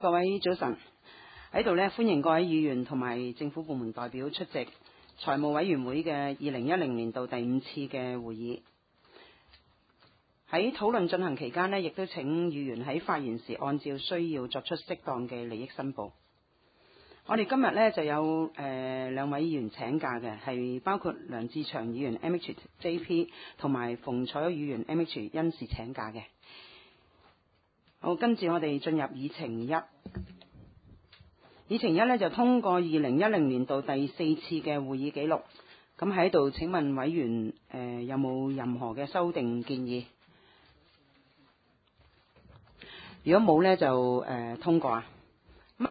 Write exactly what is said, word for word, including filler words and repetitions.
各位早晨，喺度呢，歡迎各位議員同埋政府部門代表出席財務委員會嘅二零一零年度第五次嘅會議。喺討論進行期間呢，亦都請議員喺發言時按照需要作出適當嘅利益申報。我哋今日呢就有誒兩位議員請假嘅，係包括梁志祥議員 M H J P 同埋馮彩議員 M H 因事請假嘅。好，跟住我哋進入議程一。議程一呢就通過二零一零年度第四次嘅會議記錄。咁喺度請問委員誒、呃、有冇任何嘅修訂建議？如果冇呢，就誒、呃、通過啊。